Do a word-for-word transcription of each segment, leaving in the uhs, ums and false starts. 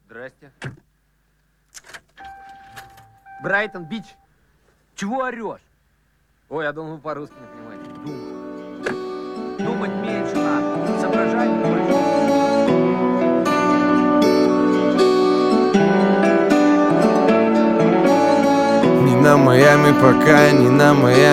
Здрасте. Брайтон-Бич. Чего орешь? Ой, я думал, вы по-русски не понимаете. Думать. Думать меньше надо. Соображать больше. Не на Майами пока, не на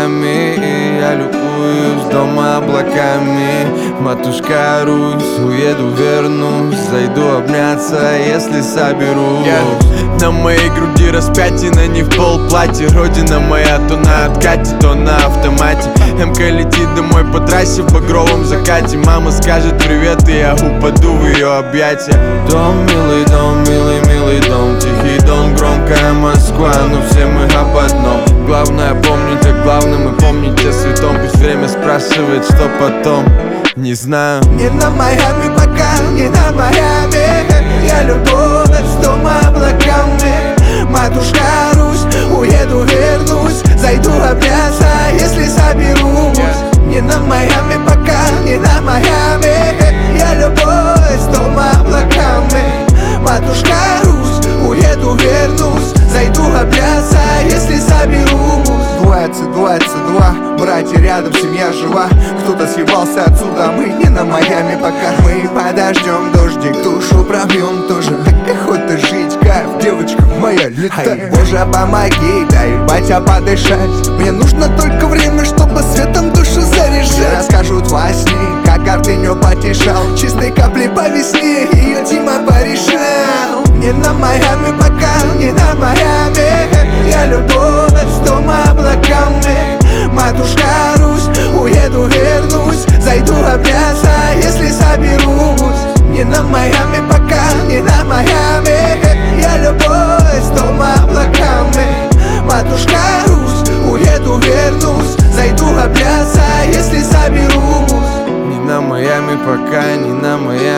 Майами. Я любуюсь дома облаками. Матушка Русь, уеду, вернусь. Зайду обняться, если соберусь. yeah. На моей груди распятина, не в полплатье. Родина моя то на откате, то на автомате. МК летит домой по трассе в багровом закате. Мама скажет привет, и я упаду в ее объятия. Дом, милый дом, милый, милый дом. Тихий дом, громкая Москва, но все мы об одном. Главное помнить о главном и помнить о святом. Пусть время спрашивает, что потом. Не знаю. Не на Майами пока, не на Майами. Я любовь с дома облаками. Матушка Русь, уеду, вернусь. Зайду обняться, если соберусь. Не на Майами пока, не на Майами. Я любовь с дома облаками. Матушка Русь, уеду, вернусь. Зайду обняться, если соберусь. Двадцать, двадцать два, братья рядом, семья жива. Кто-то съебался отсюда, мы не на Майами пока. Мы подождем дождик, душу пробьем тоже. Так охота жить, кайф, девочка моя, летай. Ай, Боже, помоги, дай, батя, подышать. Мне нужно только время, чтобы светом душу заряжать. Все расскажут во сне, как Артенё потешал. Чистой капли по весне, ее Дима порешал. Не на Майами пока, не на Майами. Я любовь с дома облаками. Матушка Русь, уеду, вернусь. Зайду обняться, если соберусь. Не на Майами пока, не на Майами. Я любовь с дома облаками. Матушка Русь, уеду, вернусь. Зайду обняться, если соберусь. Не на Майами пока, не на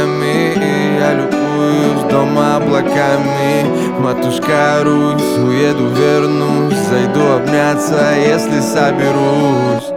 Майами. Я любуюсь дома облаками. Матушка Русь, уеду, вернусь. Зайду обняться, если соберусь.